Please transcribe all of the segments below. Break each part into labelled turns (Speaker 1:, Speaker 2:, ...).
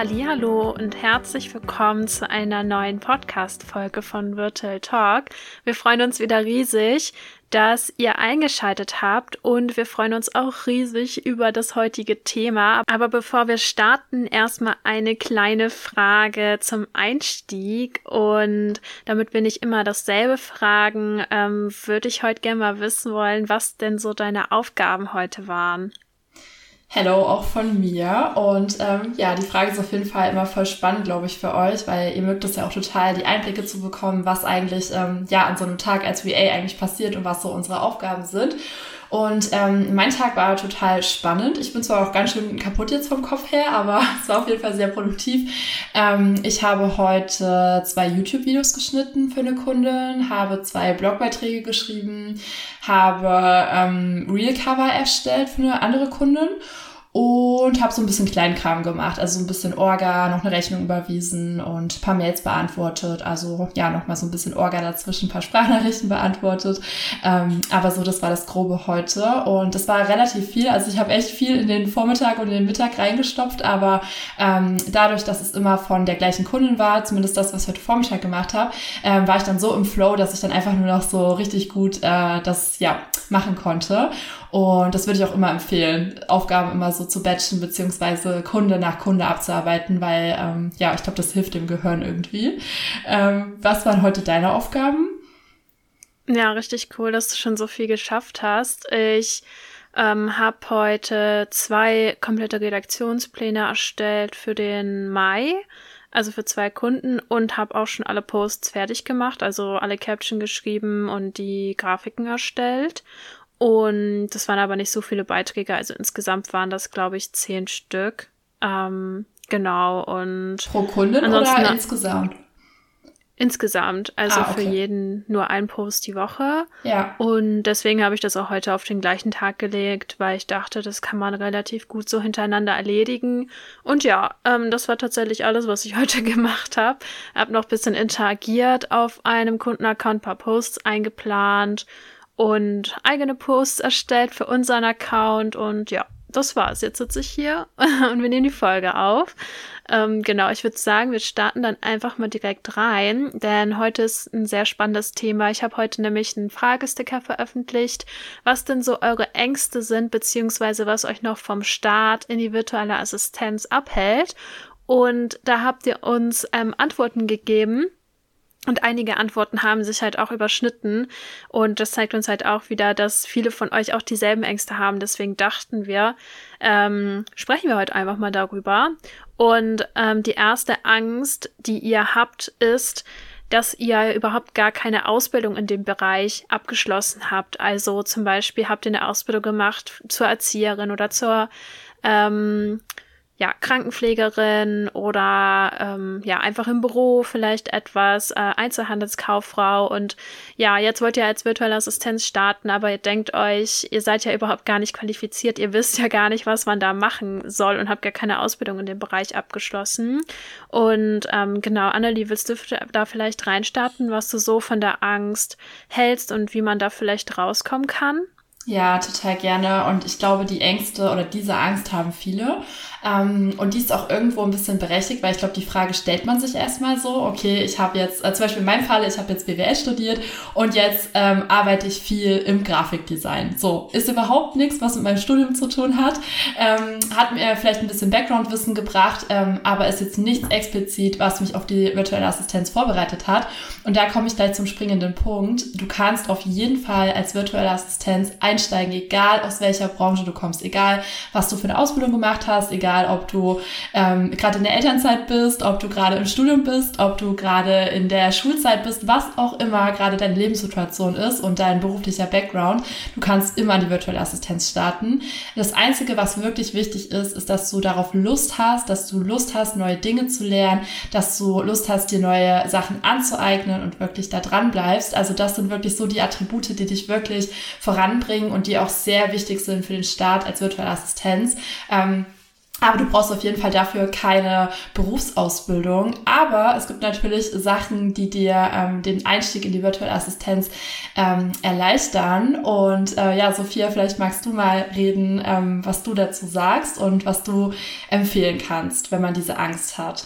Speaker 1: Hallihallo und herzlich willkommen zu einer neuen Podcast-Folge von Virtual Talk. Wir freuen uns wieder riesig, dass ihr eingeschaltet habt und wir freuen uns auch riesig über das heutige Thema. Aber bevor wir starten, erstmal eine kleine Frage zum Einstieg und damit wir nicht immer dasselbe fragen, würde ich heute gerne mal wissen wollen, was denn so deine Aufgaben heute waren.
Speaker 2: Hello, auch von mir. Und die Frage ist auf jeden Fall immer voll spannend, glaube ich, für euch, weil ihr mögt es ja auch total, die Einblicke zu bekommen, was eigentlich an so einem Tag als VA eigentlich passiert und was so unsere Aufgaben sind. Und mein Tag war total spannend. Ich bin zwar auch ganz schön kaputt jetzt vom Kopf her, aber es war auf jeden Fall sehr produktiv. Ich habe heute 2 YouTube-Videos geschnitten für eine Kundin, habe 2 Blogbeiträge geschrieben, habe Reel-Cover erstellt für eine andere Kundin und habe so ein bisschen Kleinkram gemacht, also so ein bisschen Orga, noch eine Rechnung überwiesen und ein paar Mails beantwortet, also ja, nochmal so ein bisschen Orga dazwischen, ein paar Sprachnachrichten beantwortet, aber so, das war das Grobe heute und das war relativ viel, also ich habe echt viel in den Vormittag und in den Mittag reingestopft, aber dadurch, dass es immer von der gleichen Kundin war, zumindest das, was ich heute Vormittag gemacht habe, war ich dann so im Flow, dass ich dann einfach nur noch so richtig gut das machen konnte. Und das würde ich auch immer empfehlen, Aufgaben immer so zu batchen, beziehungsweise Kunde nach Kunde abzuarbeiten, weil, ich glaube, das hilft dem Gehirn irgendwie. Was waren heute deine Aufgaben?
Speaker 1: Ja, richtig cool, dass du schon so viel geschafft hast. Ich habe heute 2 komplette Redaktionspläne erstellt für den Mai, also für 2 Kunden und habe auch schon alle Posts fertig gemacht, also alle Caption geschrieben und die Grafiken erstellt. Und das waren aber nicht so viele Beiträge, also insgesamt waren das, glaube ich, 10 Stück. Genau, und
Speaker 2: pro Kundin oder insgesamt?
Speaker 1: Insgesamt, also okay. Für jeden nur ein Post die Woche.
Speaker 2: Ja.
Speaker 1: Und deswegen habe ich das auch heute auf den gleichen Tag gelegt, weil ich dachte, das kann man relativ gut so hintereinander erledigen. Und ja, das war tatsächlich alles, was ich heute gemacht habe. Habe noch ein bisschen interagiert auf einem Kundenaccount, ein paar Posts eingeplant und eigene Posts erstellt für unseren Account und ja, das war's. Jetzt sitze ich hier und wir nehmen die Folge auf. Genau, ich würde sagen, wir starten dann einfach mal direkt rein, denn heute ist ein sehr spannendes Thema. Ich habe heute nämlich einen Fragesticker veröffentlicht, was denn so eure Ängste sind, beziehungsweise was euch noch vom Start in die virtuelle Assistenz abhält. Und da habt ihr uns Antworten gegeben. Und einige Antworten haben sich halt auch überschnitten und das zeigt uns halt auch wieder, dass viele von euch auch dieselben Ängste haben. Deswegen dachten wir, sprechen wir heute einfach mal darüber. Und die erste Angst, die ihr habt, ist, dass ihr überhaupt gar keine Ausbildung in dem Bereich abgeschlossen habt. Also zum Beispiel habt ihr eine Ausbildung gemacht zur Erzieherin oder zur Krankenpflegerin oder einfach im Büro vielleicht etwas, Einzelhandelskauffrau und ja, jetzt wollt ihr als virtuelle Assistenz starten, aber ihr denkt euch, ihr seid ja überhaupt gar nicht qualifiziert, ihr wisst ja gar nicht, was man da machen soll und habt gar keine Ausbildung in dem Bereich abgeschlossen. Und Annelie, willst du da vielleicht reinstarten, was du so von der Angst hältst und wie man da vielleicht rauskommen kann?
Speaker 2: Ja, total gerne. Und ich glaube, die Ängste oder diese Angst haben viele. Und die ist auch irgendwo ein bisschen berechtigt, weil ich glaube, die Frage stellt man sich erstmal so, okay, ich habe jetzt, zum Beispiel in meinem Fall, ich habe jetzt BWL studiert und jetzt arbeite ich viel im Grafikdesign. So, ist überhaupt nichts, was mit meinem Studium zu tun hat. Hat mir vielleicht ein bisschen Background-Wissen gebracht, aber ist jetzt nichts explizit, was mich auf die virtuelle Assistenz vorbereitet hat. Und da komme ich gleich zum springenden Punkt. Du kannst auf jeden Fall als virtuelle Assistenz einsteigen, egal aus welcher Branche du kommst, egal was du für eine Ausbildung gemacht hast, egal ob du gerade in der Elternzeit bist, ob du gerade im Studium bist, ob du gerade in der Schulzeit bist, was auch immer gerade deine Lebenssituation ist und dein beruflicher Background. Du kannst immer die virtuelle Assistenz starten. Das Einzige, was wirklich wichtig ist, ist, dass du darauf Lust hast, neue Dinge zu lernen, dass du Lust hast, dir neue Sachen anzueignen und wirklich da dran bleibst. Also das sind wirklich so die Attribute, die dich wirklich voranbringen und die auch sehr wichtig sind für den Start als virtuelle Assistenz. Aber du brauchst auf jeden Fall dafür keine Berufsausbildung. Aber es gibt natürlich Sachen, die dir den Einstieg in die virtuelle Assistenz erleichtern. Und ja, Sophia, vielleicht magst du mal reden, was du dazu sagst und was du empfehlen kannst, wenn man diese Angst hat.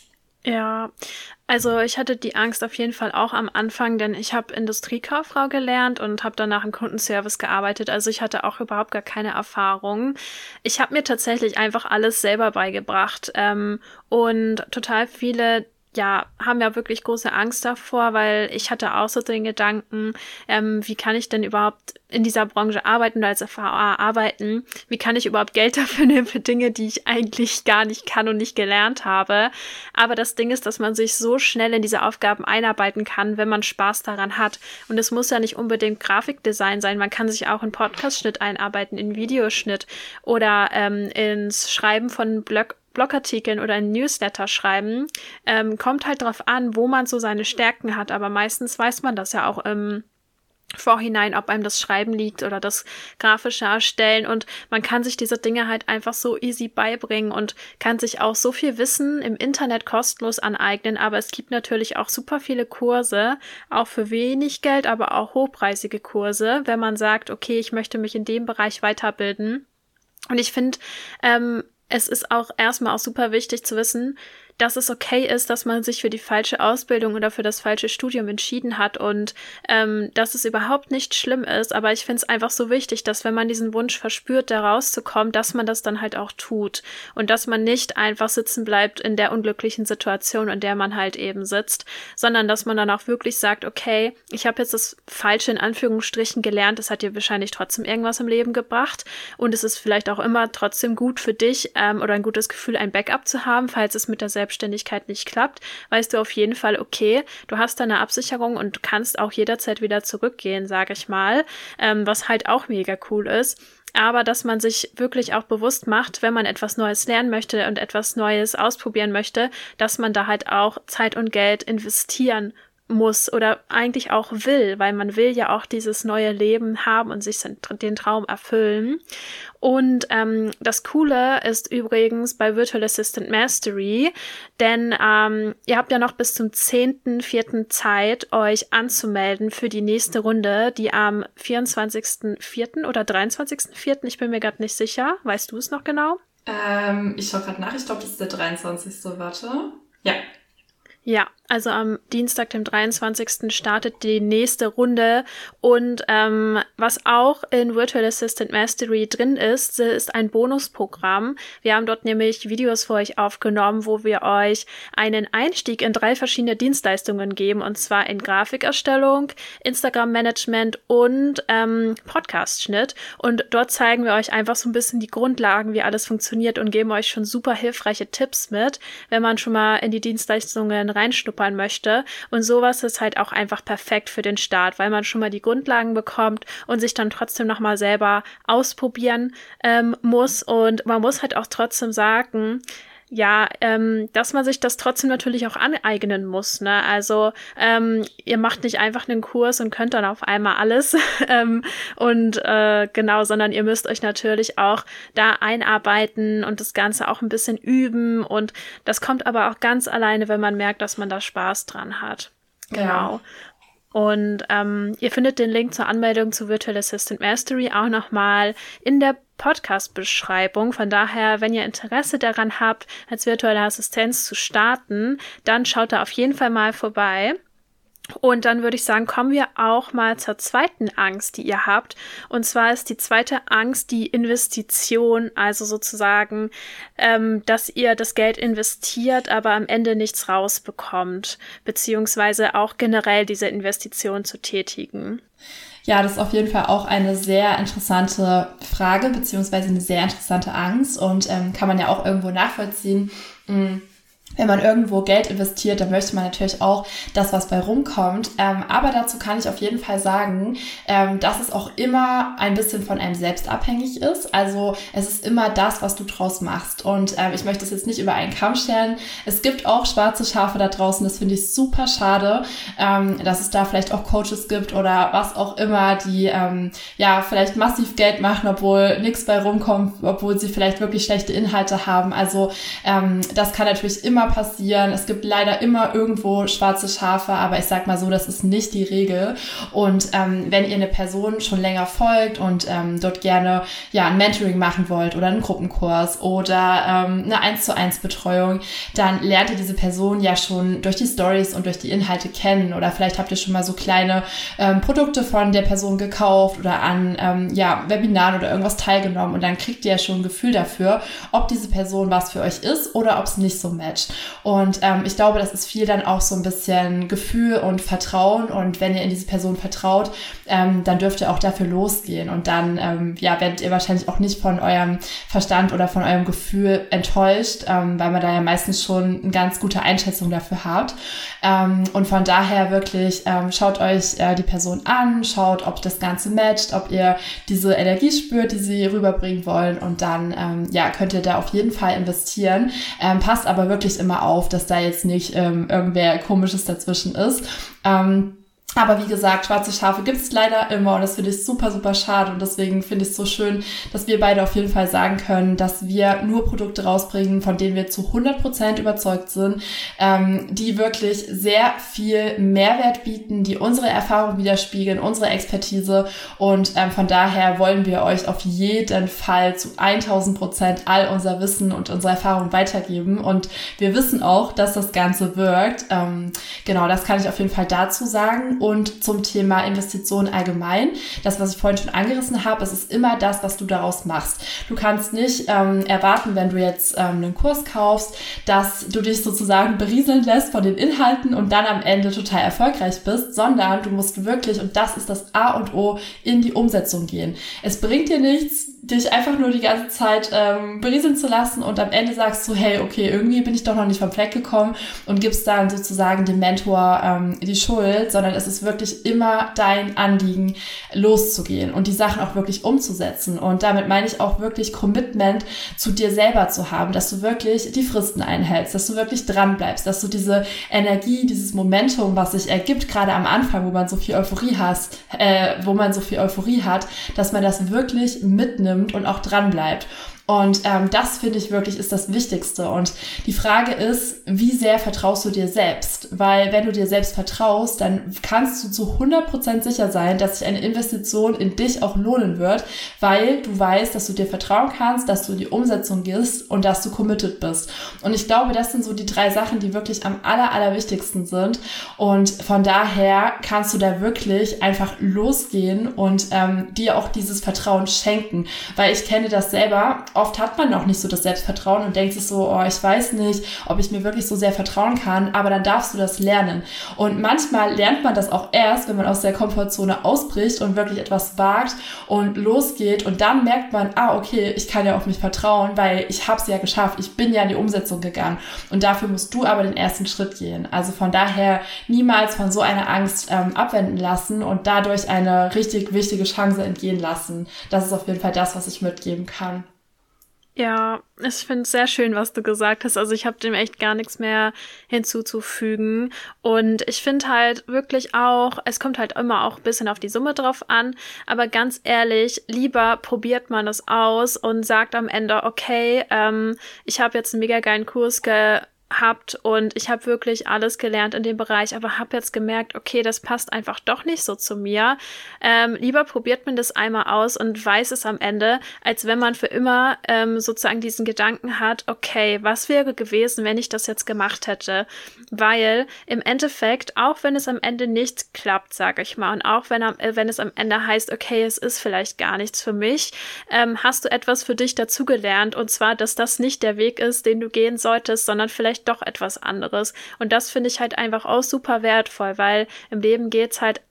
Speaker 1: Ja, also ich hatte die Angst auf jeden Fall auch am Anfang, denn ich habe Industriekauffrau gelernt und habe danach im Kundenservice gearbeitet. Also ich hatte auch überhaupt gar keine Erfahrung. Ich habe mir tatsächlich einfach alles selber beigebracht und total viele haben ja wirklich große Angst davor, weil ich hatte auch so den Gedanken, wie kann ich denn überhaupt in dieser Branche arbeiten oder als FAA arbeiten? Wie kann ich überhaupt Geld dafür nehmen für Dinge, die ich eigentlich gar nicht kann und nicht gelernt habe? Aber das Ding ist, dass man sich so schnell in diese Aufgaben einarbeiten kann, wenn man Spaß daran hat. Und es muss ja nicht unbedingt Grafikdesign sein. Man kann sich auch in Podcast-Schnitt einarbeiten, in Videoschnitt oder ins Schreiben von Blogartikeln oder ein Newsletter schreiben, kommt halt drauf an, wo man so seine Stärken hat, aber meistens weiß man das ja auch im Vorhinein, ob einem das Schreiben liegt oder das grafische Erstellen und man kann sich diese Dinge halt einfach so easy beibringen und kann sich auch so viel Wissen im Internet kostenlos aneignen, aber es gibt natürlich auch super viele Kurse, auch für wenig Geld, aber auch hochpreisige Kurse, wenn man sagt, okay, ich möchte mich in dem Bereich weiterbilden. Und ich finde, es ist auch erstmal auch super wichtig zu wissen, dass es okay ist, dass man sich für die falsche Ausbildung oder für das falsche Studium entschieden hat und dass es überhaupt nicht schlimm ist. Aber ich finde es einfach so wichtig, dass wenn man diesen Wunsch verspürt, da rauszukommen, dass man das dann halt auch tut und dass man nicht einfach sitzen bleibt in der unglücklichen Situation, in der man halt eben sitzt, sondern dass man dann auch wirklich sagt, okay, ich habe jetzt das Falsche in Anführungsstrichen gelernt, das hat dir wahrscheinlich trotzdem irgendwas im Leben gebracht und es ist vielleicht auch immer trotzdem gut für dich oder ein gutes Gefühl, ein Backup zu haben, falls es mit der Selbstständigkeit nicht klappt, weißt du auf jeden Fall, okay, du hast deine Absicherung und du kannst auch jederzeit wieder zurückgehen, sage ich mal, was halt auch mega cool ist. Aber dass man sich wirklich auch bewusst macht, wenn man etwas Neues lernen möchte und etwas Neues ausprobieren möchte, dass man da halt auch Zeit und Geld investieren muss oder eigentlich auch will, weil man will ja auch dieses neue Leben haben und sich den Traum erfüllen. Und das Coole ist übrigens bei Virtual Assistant Mastery, denn ihr habt ja noch bis zum 10.04. Zeit, euch anzumelden für die nächste Runde, die am 24.04. oder 23.04., ich bin mir gerade nicht sicher. Weißt du es noch genau?
Speaker 2: Ich schaue gerade nach, ich glaube, das ist der 23. Warte. Ja.
Speaker 1: Ja, also am Dienstag, dem 23. startet die nächste Runde und was auch in Virtual Assistant Mastery drin ist ein Bonusprogramm. Wir haben dort nämlich Videos für euch aufgenommen, wo wir euch einen Einstieg in 3 verschiedene Dienstleistungen geben, und zwar in Grafikerstellung, Instagram-Management und Podcast-Schnitt. Und dort zeigen wir euch einfach so ein bisschen die Grundlagen, wie alles funktioniert und geben euch schon super hilfreiche Tipps mit, wenn man schon mal in die Dienstleistungen reinschnuppern möchte. Und sowas ist halt auch einfach perfekt für den Start, weil man schon mal die Grundlagen bekommt und sich dann trotzdem nochmal selber ausprobieren muss. Und man muss halt auch trotzdem sagen, ja, dass man sich das trotzdem natürlich auch aneignen muss, ne? Also ihr macht nicht einfach einen Kurs und könnt dann auf einmal alles genau, sondern ihr müsst euch natürlich auch da einarbeiten und das Ganze auch ein bisschen üben und das kommt aber auch ganz alleine, wenn man merkt, dass man da Spaß dran hat. Genau. Ja. Und ihr findet den Link zur Anmeldung zu Virtual Assistant Mastery auch nochmal in der Podcast-Beschreibung. Von daher, wenn ihr Interesse daran habt, als virtuelle Assistenz zu starten, dann schaut da auf jeden Fall mal vorbei. Und dann würde ich sagen, kommen wir auch mal zur zweiten Angst, die ihr habt. Und zwar ist die zweite Angst die Investition, also sozusagen, dass ihr das Geld investiert, aber am Ende nichts rausbekommt, beziehungsweise auch generell diese Investition zu tätigen.
Speaker 2: Ja, das ist auf jeden Fall auch eine sehr interessante Frage, beziehungsweise eine sehr interessante Angst und kann man ja auch irgendwo nachvollziehen. wenn man irgendwo Geld investiert, dann möchte man natürlich auch das, was bei rumkommt. Aber dazu kann ich auf jeden Fall sagen, dass es auch immer ein bisschen von einem selbst abhängig ist. Also es ist immer das, was du draus machst. Und ich möchte es jetzt nicht über einen Kamm scheren. Es gibt auch schwarze Schafe da draußen. Das finde ich super schade, dass es da vielleicht auch Coaches gibt oder was auch immer, die vielleicht massiv Geld machen, obwohl nichts bei rumkommt, obwohl sie vielleicht wirklich schlechte Inhalte haben. Also das kann natürlich immer passieren. Es gibt leider immer irgendwo schwarze Schafe, aber ich sag mal so, das ist nicht die Regel. Und wenn ihr eine Person schon länger folgt und dort gerne ein Mentoring machen wollt oder einen Gruppenkurs oder eine 1:1 Betreuung, dann lernt ihr diese Person ja schon durch die Stories und durch die Inhalte kennen, oder vielleicht habt ihr schon mal so kleine Produkte von der Person gekauft oder an Webinaren oder irgendwas teilgenommen, und dann kriegt ihr ja schon ein Gefühl dafür, ob diese Person was für euch ist oder ob es nicht so matcht. Und ich glaube, das ist viel dann auch so ein bisschen Gefühl und Vertrauen, und wenn ihr in diese Person vertraut, dann dürft ihr auch dafür losgehen, und dann werdet ihr wahrscheinlich auch nicht von eurem Verstand oder von eurem Gefühl enttäuscht, weil man da ja meistens schon eine ganz gute Einschätzung dafür hat. Und von daher wirklich schaut euch die Person an, schaut, ob das Ganze matcht, ob ihr diese Energie spürt, die sie rüberbringen wollen, und dann könnt ihr da auf jeden Fall investieren. Passt aber wirklich immer auf, dass da jetzt nicht irgendwer Komisches dazwischen ist. Aber wie gesagt, schwarze Schafe gibt es leider immer, und das finde ich super, super schade, und deswegen finde ich es so schön, dass wir beide auf jeden Fall sagen können, dass wir nur Produkte rausbringen, von denen wir zu 100% überzeugt sind, die wirklich sehr viel Mehrwert bieten, die unsere Erfahrung widerspiegeln, unsere Expertise, und von daher wollen wir euch auf jeden Fall zu 1000% all unser Wissen und unsere Erfahrung weitergeben, und wir wissen auch, dass das Ganze wirkt. Genau, das kann ich auf jeden Fall dazu sagen. Und zum Thema Investitionen allgemein, das, was ich vorhin schon angerissen habe, es ist immer das, was du daraus machst. Du kannst nicht erwarten, wenn du jetzt einen Kurs kaufst, dass du dich sozusagen berieseln lässt von den Inhalten und dann am Ende total erfolgreich bist, sondern du musst wirklich, und das ist das A und O, in die Umsetzung gehen. Es bringt dir nichts, dich einfach nur die ganze Zeit berieseln zu lassen, und am Ende sagst du, hey, okay, irgendwie bin ich doch noch nicht vom Fleck gekommen, und gibst dann sozusagen dem Mentor die Schuld, sondern es ist wirklich immer dein Anliegen, loszugehen und die Sachen auch wirklich umzusetzen. Und damit meine ich auch wirklich Commitment zu dir selber zu haben, dass du wirklich die Fristen einhältst, dass du wirklich dran bleibst, dass du diese Energie, dieses Momentum, was sich ergibt, gerade am Anfang, wo man so viel Euphorie hat, dass man das wirklich mitnimmt und auch dran bleibt. Und das, finde ich, wirklich ist das Wichtigste. Und die Frage ist, wie sehr vertraust du dir selbst? Weil wenn du dir selbst vertraust, dann kannst du zu 100% sicher sein, dass sich eine Investition in dich auch lohnen wird, weil du weißt, dass du dir vertrauen kannst, dass du in die Umsetzung gehst und dass du committed bist. Und ich glaube, das sind so die 3 Sachen, die wirklich am allerwichtigsten sind. Und von daher kannst du da wirklich einfach losgehen und dir auch dieses Vertrauen schenken. Weil ich kenne das selber. Oft hat man noch nicht so das Selbstvertrauen und denkt sich so, ich weiß nicht, ob ich mir wirklich so sehr vertrauen kann, aber dann darfst du das lernen. Und manchmal lernt man das auch erst, wenn man aus der Komfortzone ausbricht und wirklich etwas wagt und losgeht, und dann merkt man, okay, ich kann ja auf mich vertrauen, weil ich habe es ja geschafft, ich bin ja in die Umsetzung gegangen, und dafür musst du aber den ersten Schritt gehen. Also von daher niemals von so einer Angst abwenden lassen und dadurch eine richtig wichtige Chance entgehen lassen. Das ist auf jeden Fall das, was ich mitgeben kann.
Speaker 1: Ja, ich finde es sehr schön, was du gesagt hast. Also ich habe dem echt gar nichts mehr hinzuzufügen. Und ich finde halt wirklich auch, es kommt halt immer auch ein bisschen auf die Summe drauf an. Aber ganz ehrlich, lieber probiert man es aus und sagt am Ende, okay, ich habe jetzt einen mega geilen Kurs habt und ich habe wirklich alles gelernt in dem Bereich, aber habe jetzt gemerkt, okay, das passt einfach doch nicht so zu mir. Lieber probiert man das einmal aus und weiß es am Ende, als wenn man für immer sozusagen diesen Gedanken hat, okay, was wäre gewesen, wenn ich das jetzt gemacht hätte? Weil im Endeffekt, auch wenn es am Ende nicht klappt, sage ich mal, und auch wenn es am Ende heißt, okay, es ist vielleicht gar nichts für mich, hast du etwas für dich dazugelernt, und zwar, dass das nicht der Weg ist, den du gehen solltest, sondern vielleicht doch etwas anderes. Und das finde ich halt einfach auch super wertvoll, weil im Leben geht's halt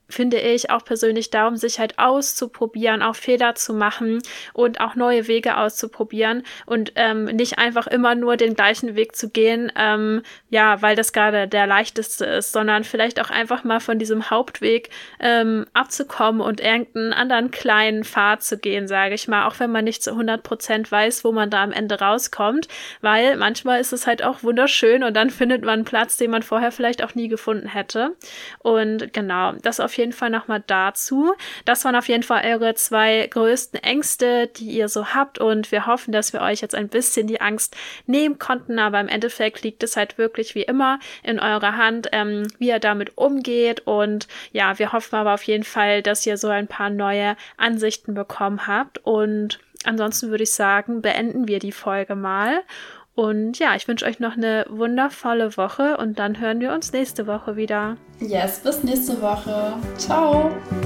Speaker 1: finde ich, auch persönlich darum, sich halt auszuprobieren, auch Fehler zu machen und auch neue Wege auszuprobieren und nicht einfach immer nur den gleichen Weg zu gehen, weil das gerade der leichteste ist, sondern vielleicht auch einfach mal von diesem Hauptweg abzukommen und irgendeinen anderen kleinen Pfad zu gehen, sage ich mal, auch wenn man nicht zu 100% weiß, wo man da am Ende rauskommt, weil manchmal ist es halt auch wunderschön und dann findet man einen Platz, den man vorher vielleicht auch nie gefunden hätte. Und genau, das auf jeden Fall nochmal dazu. Das waren auf jeden Fall eure 2 größten Ängste, die ihr so habt, und wir hoffen, dass wir euch jetzt ein bisschen die Angst nehmen konnten, aber im Endeffekt liegt es halt wirklich wie immer in eurer Hand, wie ihr damit umgeht, und ja, wir hoffen aber auf jeden Fall, dass ihr so ein paar neue Ansichten bekommen habt, und ansonsten würde ich sagen, beenden wir die Folge mal. Und ja, ich wünsche euch noch eine wundervolle Woche und dann hören wir uns nächste Woche wieder.
Speaker 2: Yes, bis nächste Woche. Ciao!